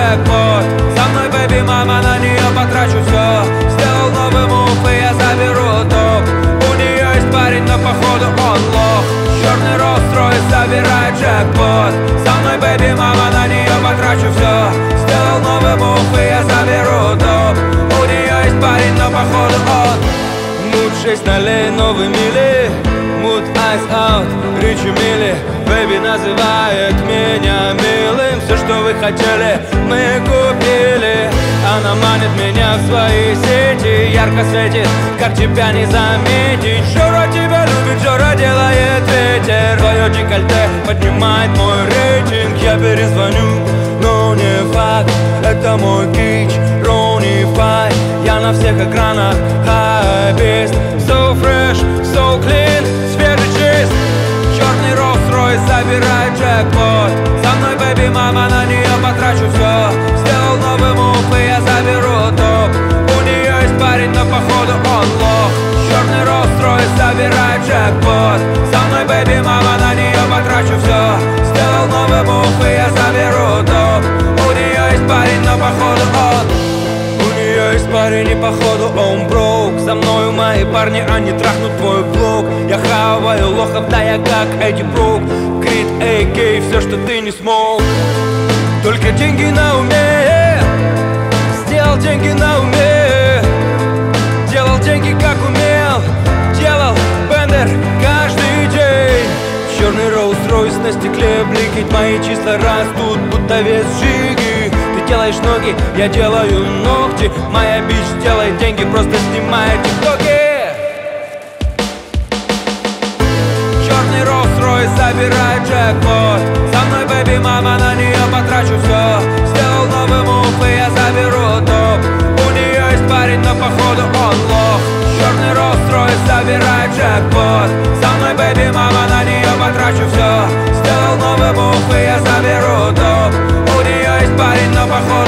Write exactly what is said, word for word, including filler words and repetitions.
джекпот. Со мной, бэби, мама, на нее потрачу все. Сделал новый мув, и я заберу топ. У нее есть парень, но походу он лох. Черный Rolls-Royce забирает джекпот. Со мной, бэби, мама, на нее потрачу все. Сделал новый мув, и я заберу топ. У нее есть парень, но походу он. Мут шесть нолей, новый мили. Мут айс аут, Ричи Мили. Бэби называет меня милым. Все, что вы хотели, мы купили. Она манит меня в свои сети. Ярко светит, как тебя не заметить. Жора тебя любит, Жора делает ветер. Твое декольте поднимает мой рейтинг. Я перезвоню, но не факт. Это мой кич, Ронни Фай. Я на всех экранах хайбист. So fresh, so clean, свежий чист. Черный Rolls-Royce забирает джекпот. Со мной, бэби, мама, на нее потрачу все. Сделал новый мув, и я заберу топ. У нее есть парень, но походу он лох. Черный Rolls-Royce забирает джекпот. Со мной, бэби, мама, на нее потрачу все. Сделал новый мув, и я заберу топ. У нее есть парень, но походу он. У нее есть парень, и походу он броук. За мною мои парни, они трахнут твой блог. Я хаваю лохов, да я как Эдди Брук. Крит, эй, кей, все, что ты не смог. Только деньги на уме. Сделал деньги на уме. Делал деньги как умел. Делал бендер каждый день. Черный Rolls-Royce на стекле бликит. Мои числа растут, будто вес жиги. Ты делаешь ноги, я делаю ногти. Моя бич делает деньги, просто снимает тиктоки. Черный Rolls-Royce забирает джекпот. Со мной, бэби, мама, на нее потрачу все. Сделал новый мув, и я заберу топ. У нее есть парень, но походу он лох. Черный Rolls-Royce забирает джекпот. Со мной, бэби, мама, на нее потрачу все. Сделал новый мув, и я заберу топ. У нее есть парень, но походу